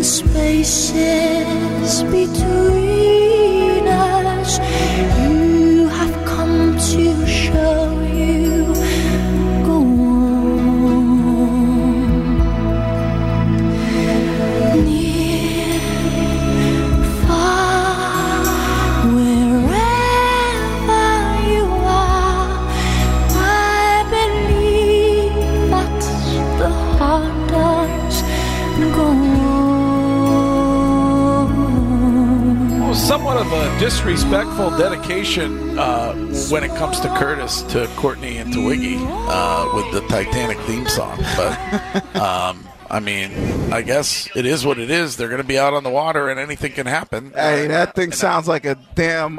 spaces between us. You have come to show you. Go on. Near, far, wherever you are, I believe that's the heart does go on. Somewhat of a disrespectful dedication when it comes to Curtis, to Courtney, and to Wiggy with the Titanic theme song. But, I mean, I guess it is what it is. They're going to be out on the water, and anything can happen. Hey, that thing sounds like a damn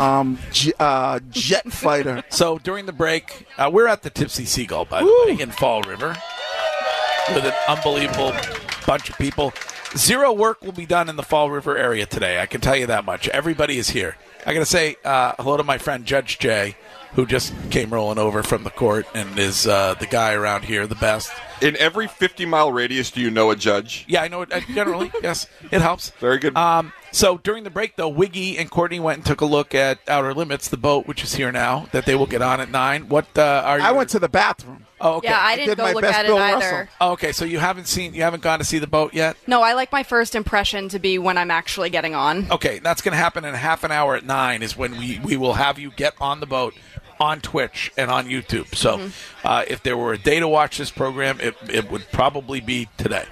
jet fighter. So during the break, we're at the Tipsy Seagull, by the way, in Fall River, with an unbelievable bunch of people. Zero work will be done in the Fall River area today. I can tell you that much. Everybody is here. I got to say hello to my friend Judge Jay, who just came rolling over from the court and is the guy around here, the best. In every 50-mile radius, do you know a judge? Yeah, I know it generally. Yes, it helps. Very good. So during the break, though, Wiggy and Courtney went and took a look at Outer Limits, the boat, which is here now, that they will get on at 9. What are you? I went to the bathroom. Oh, okay. Yeah, I didn't go look at it either. Oh, okay, so you haven't gone to see the boat yet? No, I like my first impression to be when I'm actually getting on. Okay, that's going to happen in half an hour at 9 is when we will have you get on the boat on Twitch and on YouTube. So if there were a day to watch this program, it would probably be today.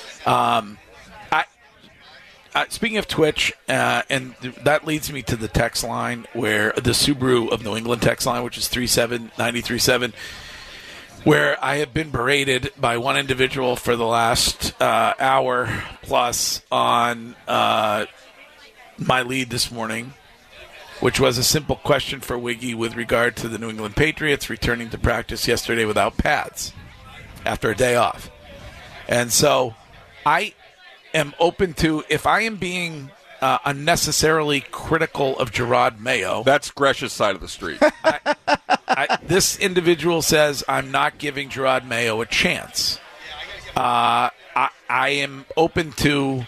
Speaking of Twitch, and that leads me to the text line, where the Subaru of New England text line, which is 37937, where I have been berated by one individual for the last hour plus on my lead this morning, which was a simple question for Wiggy with regard to the New England Patriots returning to practice yesterday without pads after a day off. And so I am open to, if I am being unnecessarily critical of Gerard Mayo. That's Gresh's side of the street. This individual says I'm not giving Gerard Mayo a chance. I am open to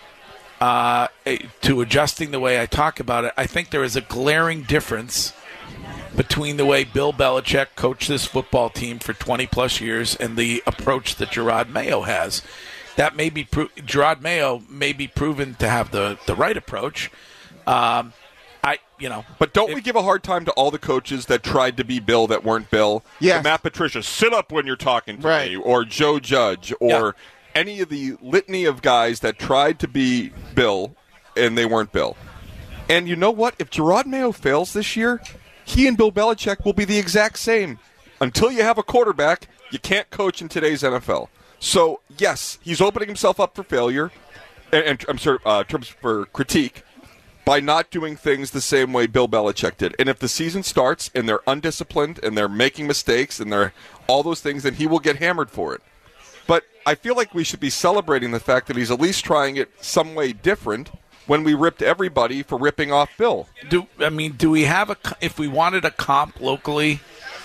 adjusting the way I talk about it. I think there is a glaring difference between the way Bill Belichick coached this football team for 20-plus years and the approach that Gerard Mayo has. That may be Gerard Mayo may be proven to have the right approach. But don't we give a hard time to all the coaches that tried to be Bill that weren't Bill? Yeah. Matt Patricia, sit up when you're talking to me, or Joe Judge, or any of the litany of guys that tried to be Bill and they weren't Bill. And you know what? If Gerard Mayo fails this year, he and Bill Belichick will be the exact same. Until you have a quarterback, you can't coach in today's NFL. So, yes, he's opening himself up for failure, and terms for critique, by not doing things the same way Bill Belichick did. And if the season starts and they're undisciplined and they're making mistakes and they're all those things, then he will get hammered for it. But I feel like we should be celebrating the fact that he's at least trying it some way different when we ripped everybody for ripping off Bill. Do we have if we wanted a comp locally,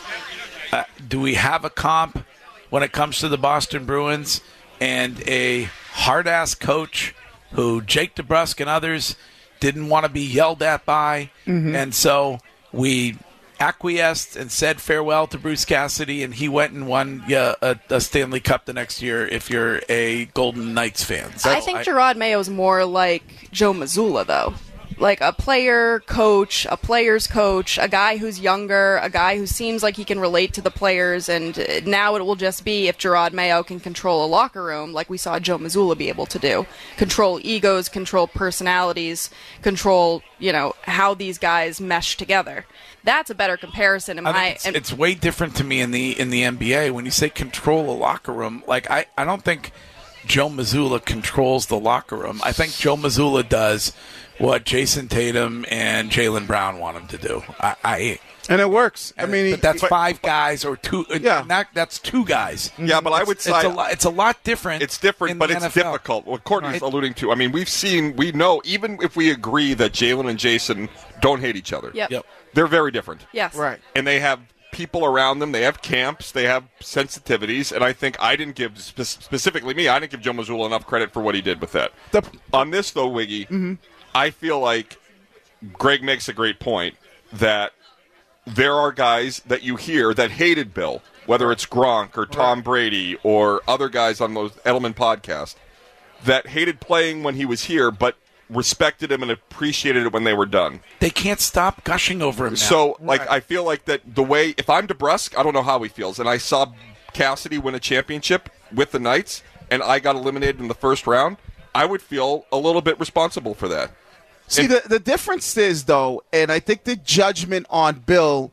do we have a comp when it comes to the Boston Bruins and a hard-ass coach who Jake DeBrusk and others didn't want to be yelled at by, and so we acquiesced and said farewell to Bruce Cassidy, and he went and won a Stanley Cup the next year if you're a Golden Knights fan. I think Gerard Mayo's more like Joe Mazzulla, though. Like a player coach, a player's coach, a guy who's younger, a guy who seems like he can relate to the players, and now it will just be if Gerard Mayo can control a locker room like we saw Joe Mazzulla be able to do. Control egos, control personalities, control, how these guys mesh together. That's a better comparison. It's way different to me in the NBA. When you say control a locker room, like I don't think Joe Mazzulla controls the locker room. I think Joe Mazzulla does what Jason Tatum and Jaylen Brown want him to do. And it works. But that's five guys or two. Yeah. That's two guys. Yeah, but I would say it's a lot different. It's different, but it's difficult. What Courtney's alluding to, we know, even if we agree that Jaylen and Jason don't hate each other, yep. They're very different. Yes. Right. And they have people around them. They have camps. They have sensitivities. And I think I didn't give, specifically me, I didn't give Joe Mazzulla enough credit for what he did with that. On this, though, Wiggy, I feel like Greg makes a great point that there are guys that you hear that hated Bill, whether it's Gronk or Tom Brady or other guys on those Edelman podcast, that hated playing when he was here, but respected him and appreciated it when they were done. They can't stop gushing over him now. So, I feel like that the way, if I'm DeBrusque, I don't know how he feels. And I saw Cassidy win a championship with the Knights, and I got eliminated in the first round, I would feel a little bit responsible for that. See, the difference is, though, and I think the judgment on Bill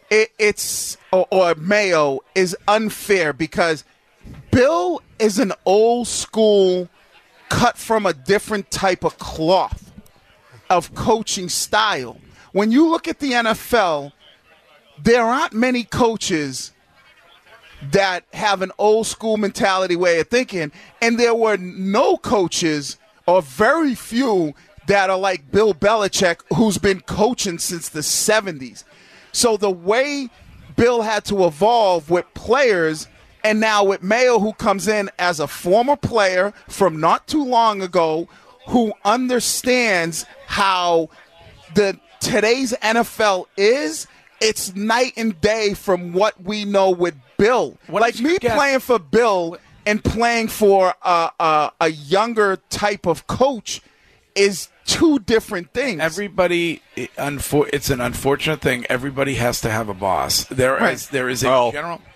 or Mayo is unfair because Bill is an old school, cut from a different type of cloth of coaching style. When you look at the NFL, there aren't many coaches that have an old school mentality way of thinking, and there were no coaches or very few that are like Bill Belichick, who's been coaching since the 70s. So the way Bill had to evolve with players, and now with Mayo, who comes in as a former player from not too long ago, who understands how today's NFL is, it's night and day from what we know with Bill. Like me playing for Bill and playing for a younger type of coach is two different things. Everybody, it's an unfortunate thing. Everybody has to have a boss. There is a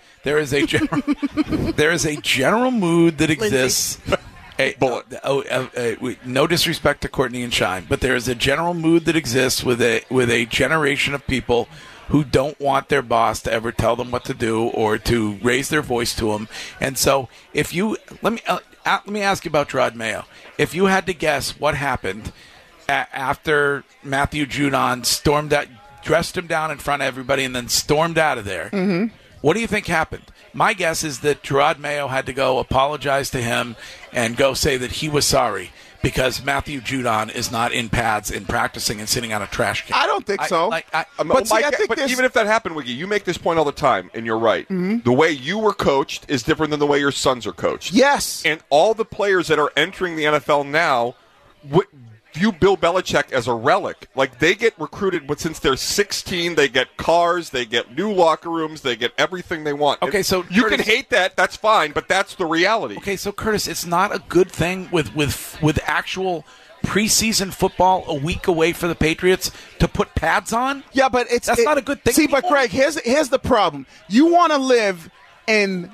general mood that exists. No disrespect to Courtney and Shine, but there is a general mood that exists with a generation of people who don't want their boss to ever tell them what to do or to raise their voice to them. And so, if you let me ask you about Gerard Mayo. If you had to guess what happened after Matthew Judon dressed him down in front of everybody, and then stormed out of there, what do you think happened? My guess is that Gerard Mayo had to go apologize to him and go say that he was sorry because Matthew Judon is not in pads and practicing and sitting on a trash can. I don't think so. But even if that happened, Wiggy, you make this point all the time, and you're right. The way you were coached is different than the way your sons are coached. Yes. And all the players that are entering the NFL now view Bill Belichick as a relic. Like, they get recruited since they're 16. They get cars. They get new locker rooms. They get everything they want. Okay, so you Curtis, can hate that. That's fine, but that's the reality. Okay, so Curtis, it's not a good thing with actual preseason football a week away for the Patriots to put pads on. Yeah, but that's not a good thing. See, but Greg, here's the problem. You want to live in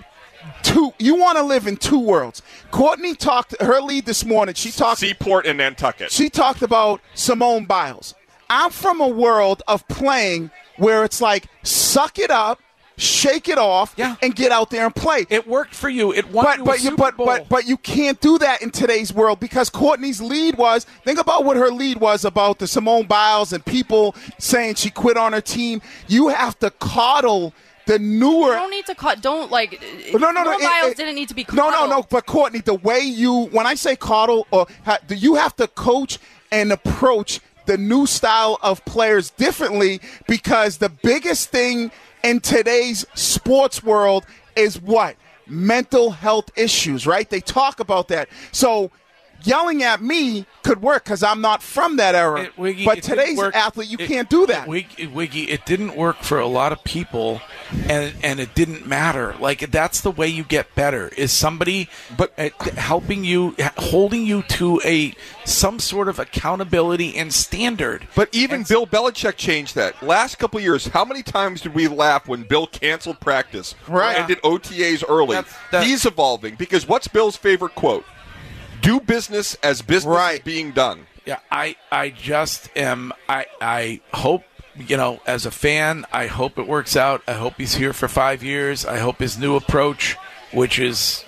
two worlds. Courtney talked her lead this morning. She talked Seaport and Nantucket. She talked about Simone Biles. I'm from a world of playing where it's like suck it up, shake it off, and get out there and play. It worked for you. It won you a Super Bowl. But you can't do that in today's world because Courtney's lead was, think about what her lead was about the Simone Biles and people saying she quit on her team. You have to coddle the newer. You don't need to No. Biles didn't need to be coddled. No. But Courtney, the way when I say coddle, you have to coach and approach the new style of players differently because the biggest thing in today's sports world is what? Mental health issues, right? They talk about that. So yelling at me could work because I'm not from that era. But today's athlete, you can't do that. Wiggy, it didn't work for a lot of people, and it didn't matter. Like, that's the way you get better, is somebody helping you, holding you to some sort of accountability and standard. But even Bill Belichick changed that. Last couple of years, how many times did we laugh when Bill canceled practice and did OTAs early? He's evolving because what's Bill's favorite quote? Do business as business is being done. Yeah, I just am. I hope, as a fan, I hope it works out. I hope he's here for 5 years. I hope his new approach, which is,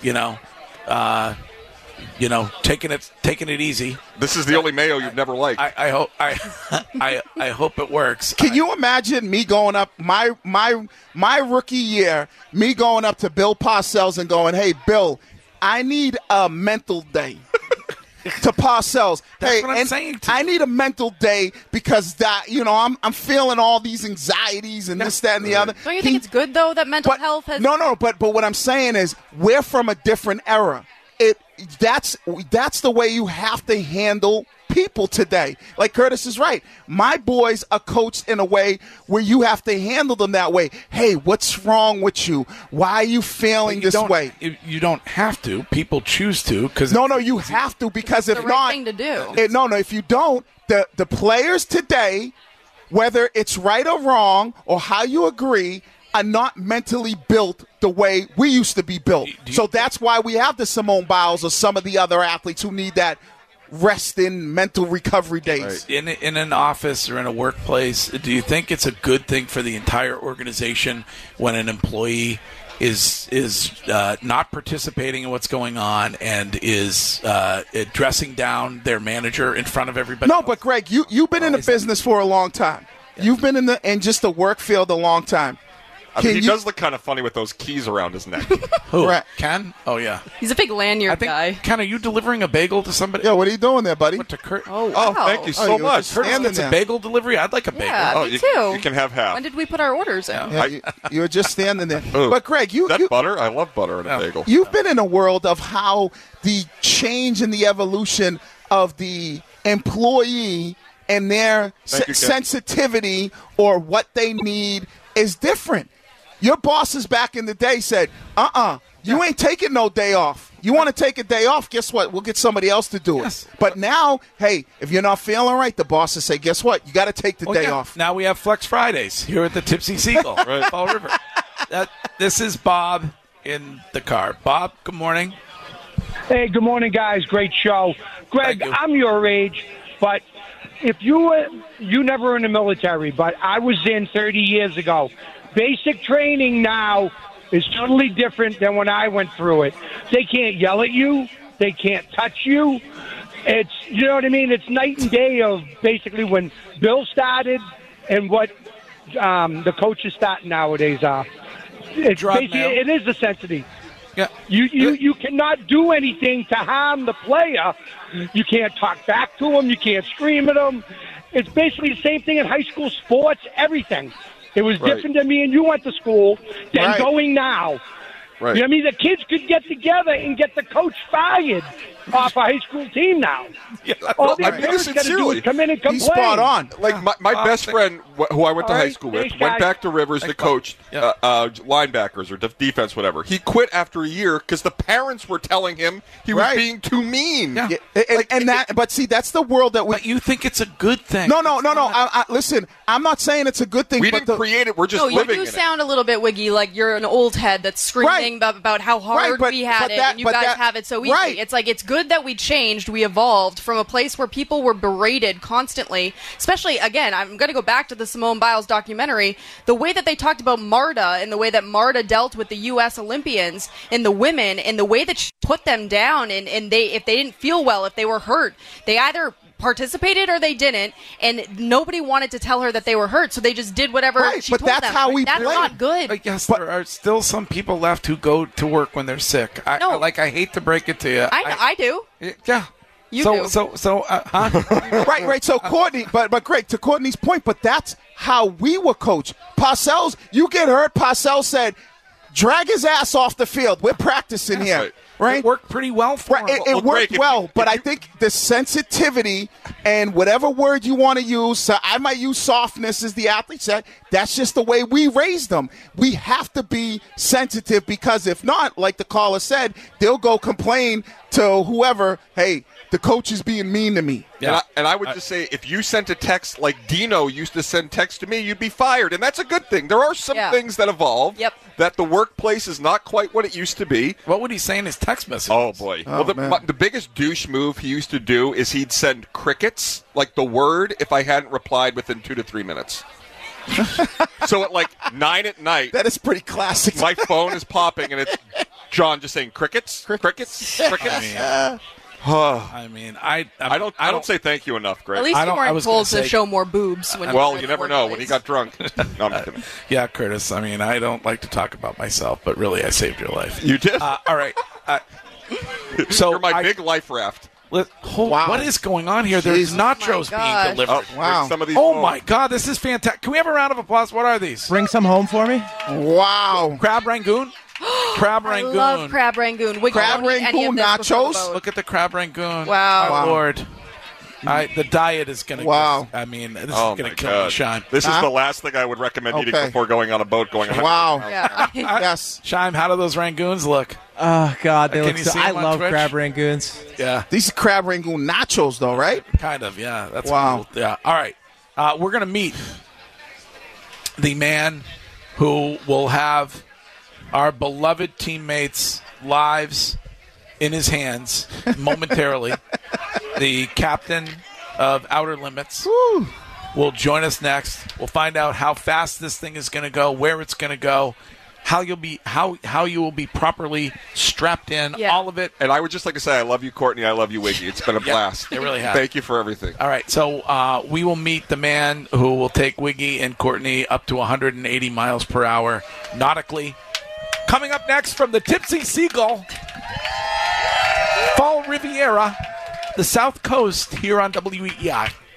taking it easy. This is the only Mayo you've never liked. I hope I hope it works. Can you imagine me going up my rookie year, me going up to Bill Parcells and going, "Hey, Bill, I need a mental day." to Parcells, That's hey, what I'm and saying to I you. need a mental day because that, I'm feeling all these anxieties and this, that, and the other. Don't you think it's good though that mental health has? No, but what I'm saying is we're from a different era. That's the way you have to handle people today. Like Curtis is right. My boys are coached in a way where you have to handle them that way. Hey, what's wrong with you? Why are you feeling this way? You don't have to. People choose to. No, you have to, because if the right not, thing to do. If you don't, the players today, whether it's right or wrong or how you agree, are not mentally built the way we used to be built. So that's why we have the Simone Biles or some of the other athletes who need that rest in mental recovery days. In an office or in a workplace, do you think it's a good thing for the entire organization when an employee is not participating in what's going on and is dressing down their manager in front of everybody else? But Greg, you've been in the business for a long time. Yeah. You've been in just the work field a long time. I mean, he does look kind of funny with those keys around his neck. Who? Right. Ken? Oh, yeah. He's a big lanyard guy. Ken, are you delivering a bagel to somebody? Yeah, what are you doing there, buddy? What, to Kurt? Oh, wow. Thank you so much. It's a bagel delivery? I'd like a bagel. Yeah, me too. You can have half. When did we put our orders in? Yeah, you were just standing there. But Greg, butter? I love butter in a bagel. You've been in a world of how the change and the evolution of the employee and their sensitivity or what they need is different. Your bosses back in the day said, you ain't taking no day off. You want to take a day off, guess what? We'll get somebody else to do it. Yes. But now, hey, if you're not feeling right, the bosses say, guess what? You got to take the day off. Now we have Flex Fridays here at the Tipsy Seagull, right? Fall River. This is Bob in the car. Bob, good morning. Hey, good morning, guys. Great show. Greg, I'm your age, but if you never were in the military, but I was in 30 years ago. Basic training now is totally different than when I went through it. They can't yell at you. They can't touch you. It's, you know what I mean? It's night and day of basically when Bill started and what the coaches starting nowadays are. It's basically, it is the sensitivity. Yeah. You cannot do anything to harm the player. You can't talk back to him. You can't scream at him. It's basically the same thing in high school sports, everything. It was different than me and you went to school than going now. Right. You know what I mean? The kids could get together and get the coach fired off a high school team now. Yeah, all the parents got to do is come in and complain. He's spot on. Like my best friend, who I went to high school with, went back to Rivers to coach linebackers or defense, whatever. He quit after a year because the parents were telling him he was being too mean. Yeah. But see, that's the world that we. But you think it's a good thing? No. Listen, I'm not saying it's a good thing. We didn't create it. We're just living in it. You do sound a little bit wiggy, like you're an old head that's screaming about how hard we had it, and you guys have it so easy. Right. It's like it's good that we changed, we evolved from a place where people were berated constantly. Especially, again, I'm going to go back to the Simone Biles documentary. The way that they talked about Marta and the way that Marta dealt with the U.S. Olympians and the women and the way that she put them down, and if they didn't feel well, if they were hurt, they either participated or they didn't, and nobody wanted to tell her that they were hurt, so they just did whatever she told them. That's how we That's play. not good. I guess there are still some people left who go to work when they're sick. I hate to break it to you. I do. Yeah. You do. Right. So Courtney, but Greg, to Courtney's point, but that's how we were coached. Parcells, you get hurt. Parcells said, drag his ass off the field. We're practicing here. Right? It worked pretty well for him. It worked well, but I think the sensitivity and whatever word you want to use, so I might use softness as the athlete said, that's just the way we raised them. We have to be sensitive because if not, like the caller said, they'll go complain to whoever, hey, the coach is being mean to me. Yeah. And I would just say, if you sent a text like Dino used to send text to me, you'd be fired. And that's a good thing. There are some things that evolve, that the workplace is not quite what it used to be. What would he say in his text message? Oh, boy. The biggest douche move he used to do is he'd send crickets, like the word, if I hadn't replied within 2 to 3 minutes. So at like 9 at night. That is pretty classic. My phone is popping, and it's John just saying crickets. I don't say thank you enough, Greg. At least you weren't told to show more boobs. Well, you never know when he got drunk. No, I'm kidding. Yeah, Curtis. I mean, I don't like to talk about myself, but really, I saved your life. You did. All right. So you're my big life raft. Wow. What is going on here? There's Jesus. nachos Oh my being delivered. Wow. Bring some of these Oh home. my God, this is fantastic. Can we have a round of applause? What are these? Bring some home for me. Wow. Crab Rangoon? Crab I Rangoon. love crab rangoon. We Crab don't eat any of Rangoon this before the nachos? boat. Look at the crab rangoon. Wow. Oh, Wow. Lord. The diet is going to Wow. I mean, this Oh is going my to kill me, God! Shime. This is Huh? the last thing I would recommend eating Okay. before going on a boat. Going 100 Wow. miles. Yeah. Yes. Shime, how do those rangoons look? Oh God, they Can look you so. see I them on love Twitch? crab rangoons. Yeah, These are crab rangoon nachos, though, right? kind of. Yeah, that's Wow. cool. Yeah. All right. We're going to meet the man who will have our beloved teammates' lives in his hands momentarily. The captain of Outer Limits will join us next. We'll find out how fast this thing is going to go, where it's going to go, how you'll be how you will be properly strapped in, Yeah. all of it. And I would just like to say, I love you, Courtney. I love you, Wiggy. It's been a blast. it really has. Thank you for everything. All right, so we will meet the man who will take Wiggy and Courtney up to 180 miles per hour nautically. Coming up next from the Tipsy Seagull, Fall Riviera, the South Coast, here on WEEI.